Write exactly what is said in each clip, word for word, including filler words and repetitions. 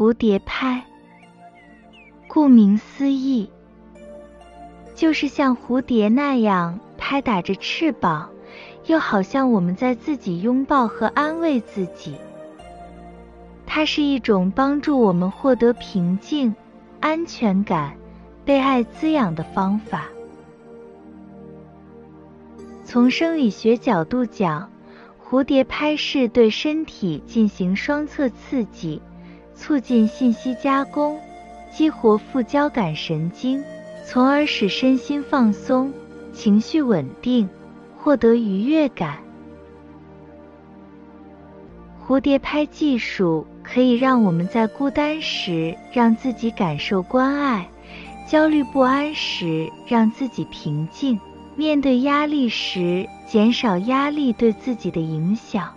蝴蝶拍，顾名思义，就是像蝴蝶那样拍打着翅膀，又好像我们在自己拥抱和安慰自己。它是一种帮助我们获得平静、安全感、被爱滋养的方法。从生理学角度讲，蝴蝶拍是对身体进行双侧刺激，促进信息加工，激活副交感神经，从而使身心放松，情绪稳定，获得愉悦感。蝴蝶拍技术可以让我们在孤单时让自己感受关爱，焦虑不安时让自己平静，面对压力时减少压力对自己的影响。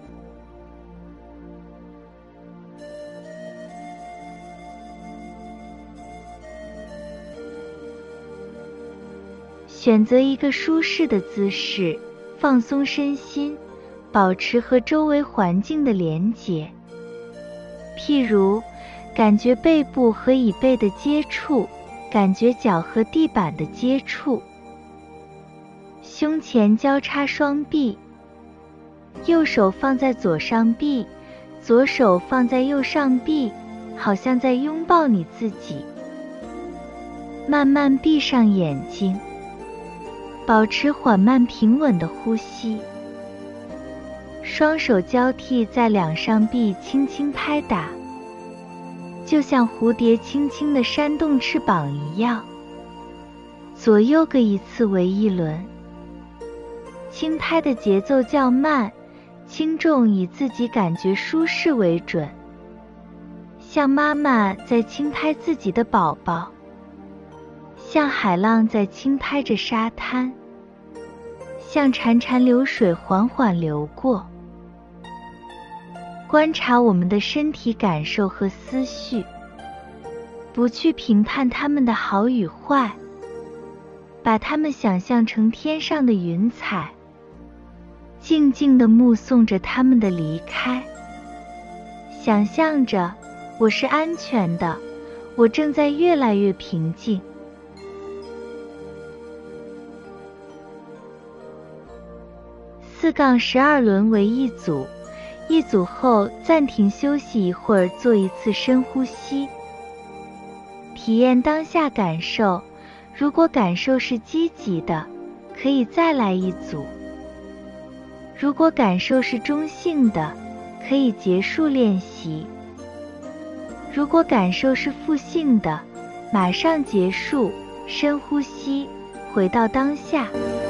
选择一个舒适的姿势，放松身心，保持和周围环境的连结。譬如，感觉背部和椅背的接触，感觉脚和地板的接触。胸前交叉双臂，右手放在左上臂，左手放在右上臂，好像在拥抱你自己。慢慢闭上眼睛，保持缓慢平稳的呼吸。双手交替在两上臂轻轻拍打，就像蝴蝶轻轻地扇动翅膀一样。左右各一次为一轮。轻拍的节奏较慢，轻重以自己感觉舒适为准。像妈妈在轻拍自己的宝宝，像海浪在轻拍着沙滩，像潺潺流水缓缓流过。观察我们的身体感受和思绪，不去评判它们的好与坏，把它们想象成天上的云彩，静静地目送着它们的离开，想象着我是安全的，我正在越来越平静。四杠十二轮为一组，一组后暂停休息一会儿，做一次深呼吸，体验当下感受。如果感受是积极的，可以再来一组；如果感受是中性的，可以结束练习；如果感受是负性的，马上结束，深呼吸，回到当下。